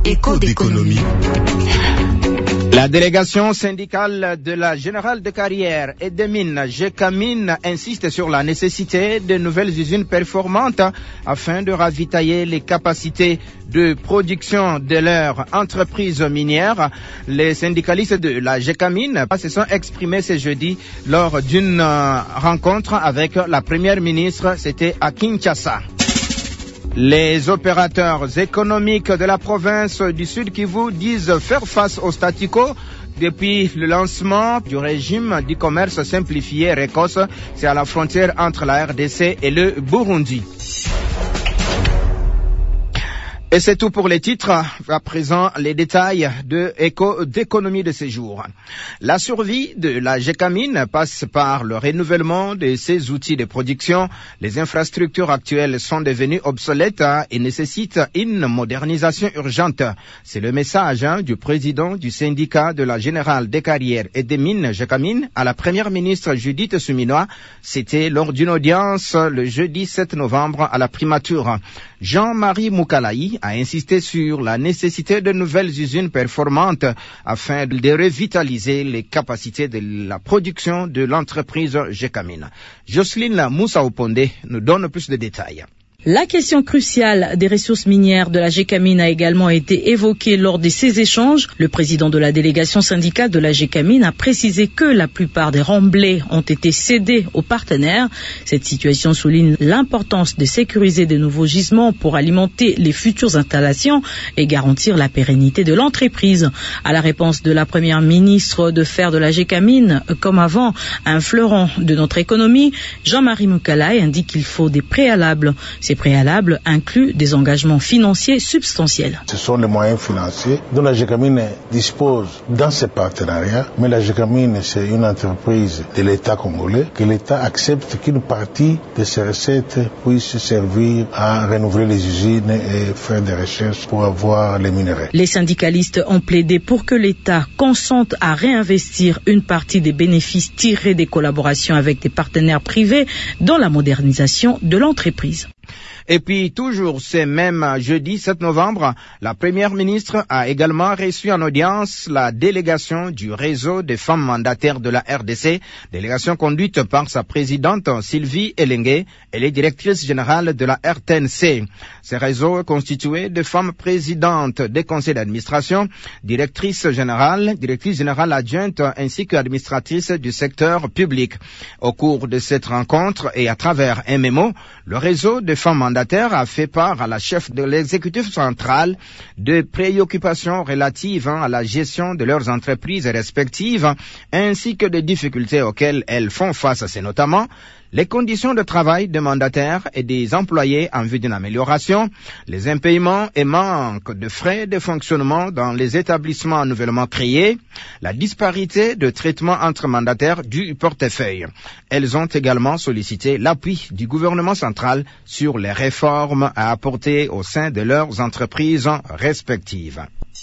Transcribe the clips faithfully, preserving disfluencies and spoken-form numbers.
Écho d'économie. La délégation syndicale de la Générale de Carrière et des Mines, Gécamines, insiste sur la nécessité de nouvelles usines performantes afin de ravitailler les capacités de production de leur entreprise minière. Les syndicalistes de la Gécamines se sont exprimés ce jeudi lors d'une rencontre avec la première ministre, c'était à Kinshasa. Les opérateurs économiques de la province du Sud Kivu disent faire face au statu quo depuis le lancement du régime du commerce simplifié R E C O S. C'est à la frontière entre la R D C et le Burundi. Et c'est tout pour les titres. À présent, les détails de éco d'économie de ces jours. La survie de la Gécamine passe par le renouvellement de ses outils de production. Les infrastructures actuelles sont devenues obsolètes et nécessitent une modernisation urgente. C'est le message hein, du président du syndicat de la Générale des Carrières et des Mines Gécamine à la première ministre Judith Suminwa. C'était lors d'une audience le jeudi sept novembre à la primature. Jean-Marie Moukalaï a insisté sur la nécessité de nouvelles usines performantes afin de revitaliser les capacités de la production de l'entreprise Gécamine. Jocelyne Moussa-Oponde nous donne plus de détails. La question cruciale des ressources minières de la Gécamine a également été évoquée lors de ces échanges. Le président de la délégation syndicale de la Gécamine a précisé que la plupart des remblais ont été cédés aux partenaires. Cette situation souligne l'importance de sécuriser de nouveaux gisements pour alimenter les futures installations et garantir la pérennité de l'entreprise. À la réponse de la première ministre de faire de la Gécamine, comme avant, un fleuron de notre économie, Jean-Marie Moukalaï indique qu'il faut des préalables. Ces préalables incluent des engagements financiers substantiels. Ce sont les moyens financiers dont la Gécamine dispose dans ses partenariats, mais la Gécamine, c'est une entreprise de l'État congolais, que l'État accepte qu'une partie de ses recettes puisse servir à renouveler les usines et faire des recherches pour avoir les minerais. Les syndicalistes ont plaidé pour que l'État consente à réinvestir une partie des bénéfices tirés des collaborations avec des partenaires privés dans la modernisation de l'entreprise. Et puis, toujours ce même jeudi sept novembre, la première ministre a également reçu en audience la délégation du réseau des femmes mandataires de la R D C, délégation conduite par sa présidente Sylvie Elengue. Elle est directrice générale de la R T N C. Ce réseau est constitué de femmes présidentes des conseils d'administration, directrices générales, directrices générales adjointes ainsi qu'administratrices du secteur public. Au cours de cette rencontre et à travers un mémo, le réseau des femmes mandataires a fait part à la chef de l'exécutif central de préoccupations relatives à la gestion de leurs entreprises respectives ainsi que des difficultés auxquelles elles font face. C'est notamment les conditions de travail des mandataires et des employés en vue d'une amélioration, les impayements et manques de frais de fonctionnement dans les établissements nouvellement créés, la disparité de traitement entre mandataires du portefeuille. Elles ont également sollicité l'appui du gouvernement central sur les réformes à apporter au sein de leurs entreprises respectives.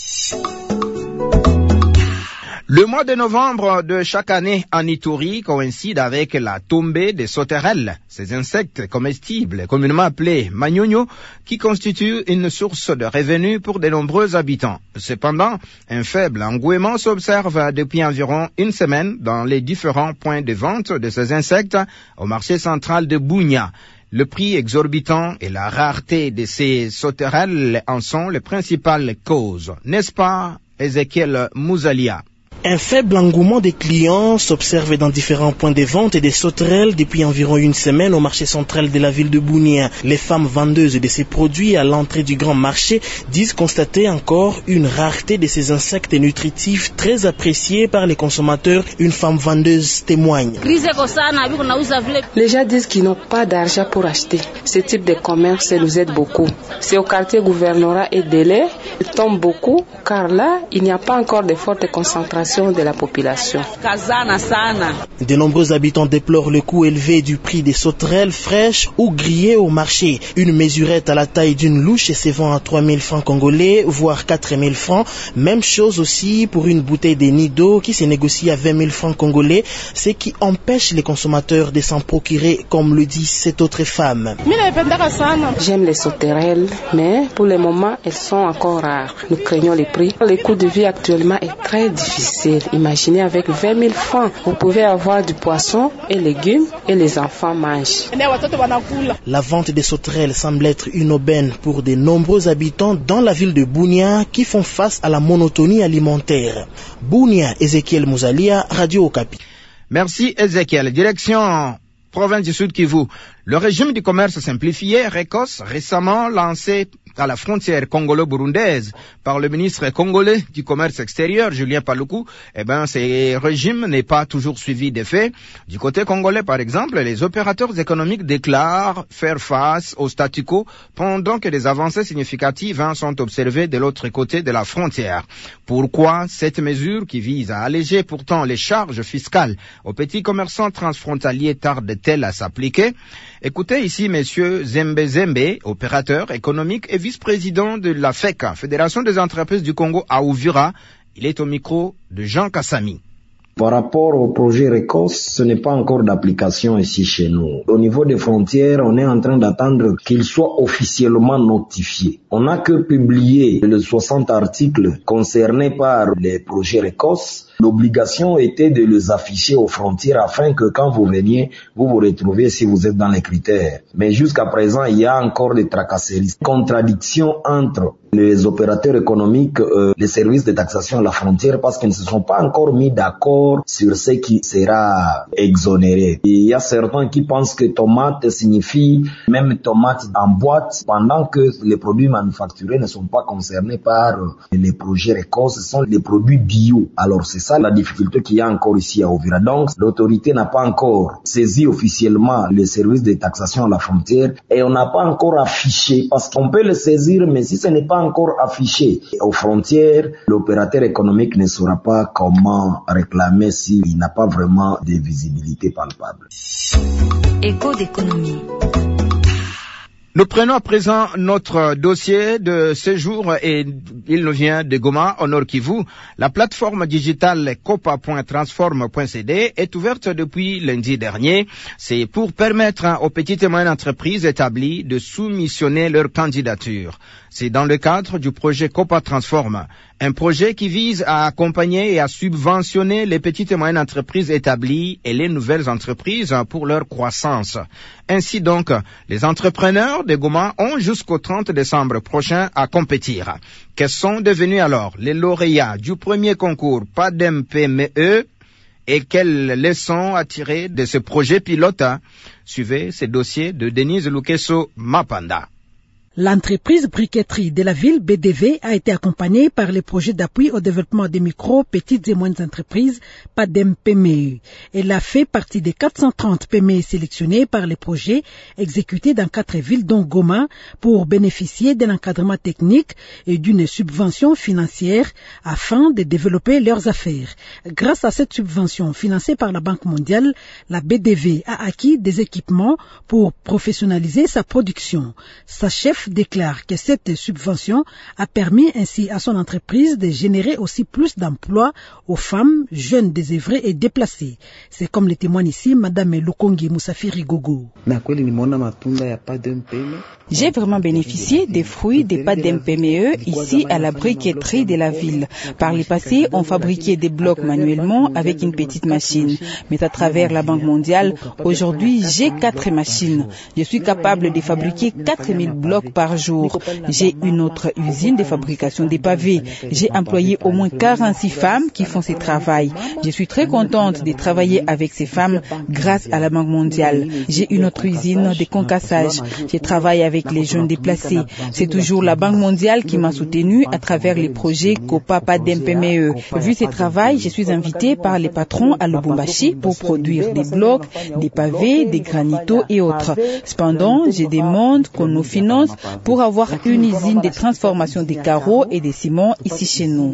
Le mois de novembre de chaque année en Ituri coïncide avec la tombée des sauterelles, ces insectes comestibles communément appelés magnogno, qui constituent une source de revenus pour de nombreux habitants. Cependant, un faible engouement s'observe depuis environ une semaine dans les différents points de vente de ces insectes au marché central de Bunia. Le prix exorbitant et la rareté de ces sauterelles en sont les principales causes. N'est-ce pas, Ezekiel Mouzalia? Un faible engouement des clients s'observe dans différents points de vente des sauterelles depuis environ une semaine au marché central de la ville de Bunia. Les femmes vendeuses de ces produits à l'entrée du grand marché disent constater encore une rareté de ces insectes nutritifs très appréciés par les consommateurs. Une femme vendeuse témoigne. Les gens disent qu'ils n'ont pas d'argent pour acheter. Ce type de commerce nous aide beaucoup. C'est au quartier gouvernorat et délai, il tombe beaucoup car là, il n'y a pas encore de forte concentration l'alimentation de la population. De nombreux habitants déplorent le coût élevé du prix des sauterelles fraîches ou grillées au marché. Une mesurette à la taille d'une louche se vend à trois mille francs congolais, voire quatre mille francs. Même chose aussi pour une bouteille de Nido qui se négocie à vingt mille francs congolais, ce qui empêche les consommateurs de s'en procurer, comme le dit cette autre femme. J'aime les sauterelles, mais pour le moment, elles sont encore rares. Nous craignons les prix. Le coût de vie actuellement est très difficile. Imaginez avec vingt mille francs, vous pouvez avoir du poisson et légumes et les enfants mangent. La vente des sauterelles semble être une aubaine pour de nombreux habitants dans la ville de Bunia qui font face à la monotonie alimentaire. Bunia, Ezekiel Mouzalia, Radio Okapi. Merci Ezekiel. Direction province du Sud Kivu. Le régime du commerce simplifié, RECOS, récemment lancé à la frontière congolo-burundaise par le ministre congolais du commerce extérieur, Julien Paluku, eh ben, ce régime n'est pas toujours suivi des faits. Du côté congolais, par exemple, les opérateurs économiques déclarent faire face au statu quo pendant que des avancées significatives hein, sont observées de l'autre côté de la frontière. Pourquoi cette mesure qui vise à alléger pourtant les charges fiscales aux petits commerçants transfrontaliers tarde-t-elle à s'appliquer? Écoutez ici Monsieur Zembe Zembe, opérateur économique et vice-président de la F E C, Fédération des entreprises du Congo à Uvira. Il est au micro de Jean Kassami. Par rapport au projet RECOS, ce n'est pas encore d'application ici chez nous. Au niveau des frontières, on est en train d'attendre qu'il soit officiellement notifié. On n'a que publié les soixante articles concernés par les projets RECOS. L'obligation était de les afficher aux frontières afin que quand vous veniez, vous vous retrouviez si vous êtes dans les critères. Mais jusqu'à présent, il y a encore des tracasseries. Contradiction entre les opérateurs économiques, euh, les services de taxation à la frontière parce qu'ils ne se sont pas encore mis d'accord sur ce qui sera exonéré. Et il y a certains qui pensent que tomate signifie même tomate en boîte pendant que les produits manufacturés ne sont pas concernés par euh, les projets RECOS, ce sont les produits bio. Alors c'est ça la difficulté qu'il y a encore ici à Uvira. Donc l'autorité n'a pas encore saisi officiellement les services de taxation à la frontière et on n'a pas encore affiché parce qu'on peut le saisir mais si ce n'est pas encore affiché aux frontières, l'opérateur économique ne saura pas comment réclamer s'il n'a pas vraiment de visibilité palpable. Écho d'économie. Nous prenons à présent notre dossier de séjour et il nous vient de Goma, au Nord Kivu. La plateforme digitale copa point transform point c d est ouverte depuis lundi dernier. C'est pour permettre aux petites et moyennes entreprises établies de soumissionner leur candidature. C'est dans le cadre du projet Copa Transform, un projet qui vise à accompagner et à subventionner les petites et moyennes entreprises établies et les nouvelles entreprises pour leur croissance. Ainsi donc, les entrepreneurs de Goma ont jusqu'au trente décembre prochain à compétir. Quels sont devenus alors les lauréats du premier concours P A D E M P M E et quelles leçons à tirer de ce projet pilote? Suivez ces dossiers de Denise Lukeso Mapanda. L'entreprise briqueterie de la ville B D V a été accompagnée par les projets d'appui au développement des micro, petites et moyennes entreprises P A D E M P M E. Elle a fait partie des quatre cent trente P M E sélectionnés par les projets exécutés dans quatre villes dont Goma pour bénéficier d'un encadrement technique et d'une subvention financière afin de développer leurs affaires. Grâce à cette subvention financée par la Banque mondiale, la B D V a acquis des équipements pour professionnaliser sa production. Sa chef déclare que cette subvention a permis ainsi à son entreprise de générer aussi plus d'emplois aux femmes, jeunes désœuvrées et déplacées. C'est comme le témoigne ici Madame Lukongi Moussafiri Gogo. J'ai vraiment bénéficié des fruits des P A D E M P M E ici à la briqueterie de la ville. Par le passé, on fabriquait des blocs manuellement avec une petite machine. Mais à travers la Banque mondiale, aujourd'hui, j'ai quatre machines. Je suis capable de fabriquer quatre mille blocs par jour. J'ai une autre usine de fabrication des pavés. J'ai employé au moins quarante-six femmes qui font ce travail. Je suis très contente de travailler avec ces femmes grâce à la Banque mondiale. J'ai une autre usine de concassage. Je travaille avec les jeunes déplacés. C'est toujours la Banque mondiale qui m'a soutenue à travers les projets Copa P A D E M P M E. Vu ce travail, je suis invitée par les patrons à Lubumbashi pour produire des blocs, des pavés, des granitos et autres. Cependant, je demande qu'on nous finance pour avoir une usine de transformation des carreaux et des ciments ici chez nous.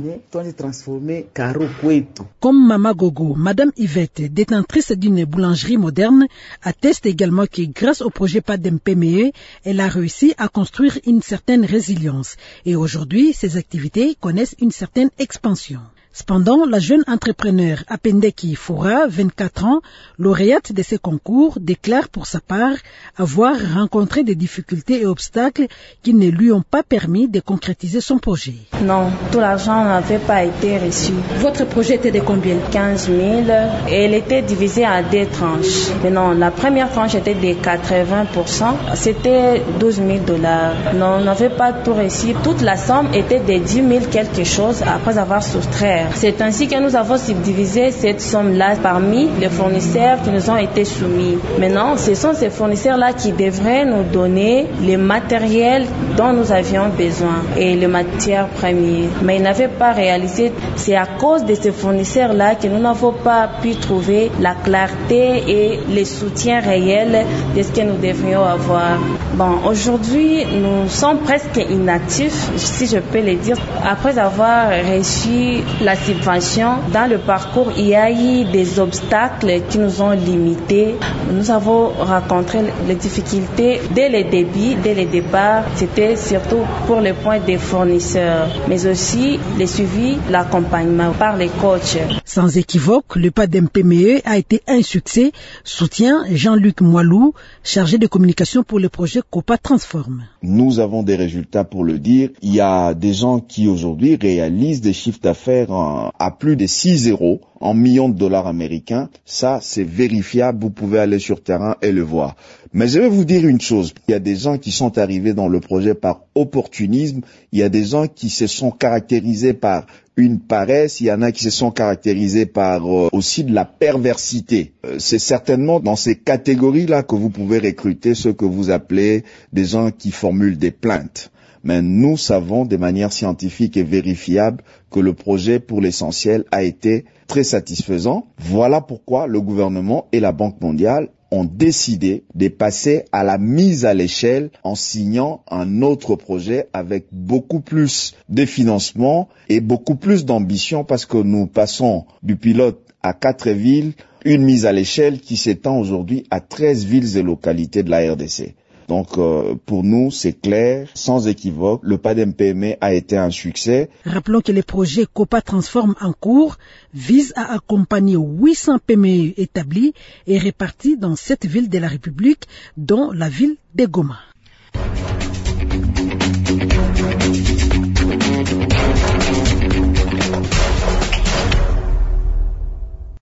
Comme Mama Gogo, Madame Yvette, détentrice d'une boulangerie moderne, atteste également que grâce au projet P A D M P M E, elle a réussi à construire une certaine résilience. Et aujourd'hui, ses activités connaissent une certaine expansion. Cependant, la jeune entrepreneur Apendeki Foura, vingt-quatre ans, lauréate de ces concours, déclare pour sa part avoir rencontré des difficultés et obstacles qui ne lui ont pas permis de concrétiser son projet. Non, tout l'argent n'avait pas été reçu. Votre projet était de combien? quinze mille et elle était divisée en deux tranches. Mais non, la première tranche était de quatre-vingts pour cent, c'était douze mille dollars. Non, on n'avait pas tout reçu. Toute la somme était de dix mille quelque chose après avoir soustrait. C'est ainsi que nous avons subdivisé cette somme-là parmi les fournisseurs qui nous ont été soumis. Maintenant, ce sont ces fournisseurs-là qui devraient nous donner les matériels dont nous avions besoin et les matières premières. Mais ils n'avaient pas réalisé. C'est à cause de ces fournisseurs-là que nous n'avons pas pu trouver la clarté et le soutien réel de ce que nous devrions avoir. Bon, aujourd'hui, nous sommes presque inactifs, si je peux le dire. Après avoir reçu la subvention, dans le parcours, il y a eu des obstacles qui nous ont limités. Nous avons rencontré les difficultés dès le début, dès le départ. C'était surtout pour le point des fournisseurs, mais aussi le suivi, l'accompagnement par les coachs. Sans équivoque, le P A D M P M E a été un succès, soutient Jean-Luc Moilou, chargé de communication pour le projet Copa Transforme. Nous avons des résultats pour le dire. Il y a des gens qui aujourd'hui réalisent des chiffres d'affaires à plus de six zéros en millions de dollars américains. Ça, c'est vérifiable. Vous pouvez aller sur terrain et le voir. Mais je vais vous dire une chose. Il y a des gens qui sont arrivés dans le projet par opportunisme. Il y a des gens qui se sont caractérisés par une paresse. Il y en a qui se sont caractérisés par euh, aussi de la perversité. Euh, c'est certainement dans ces catégories-là que vous pouvez recruter ceux que vous appelez des gens qui formulent des plaintes. Mais nous savons de manière scientifique et vérifiable que le projet, pour l'essentiel, a été très satisfaisant. Voilà pourquoi le gouvernement et la Banque mondiale ont décidé de passer à la mise à l'échelle en signant un autre projet avec beaucoup plus de financement et beaucoup plus d'ambition, parce que nous passons du pilote à quatre villes, une mise à l'échelle qui s'étend aujourd'hui à treize villes et localités de la R D C. Donc euh, pour nous, c'est clair, sans équivoque, le P A D M P M E a été un succès. Rappelons que le projet Copa Transforme en cours vise à accompagner huit cents P M E établis et répartis dans sept villes de la République, dont la ville de Goma.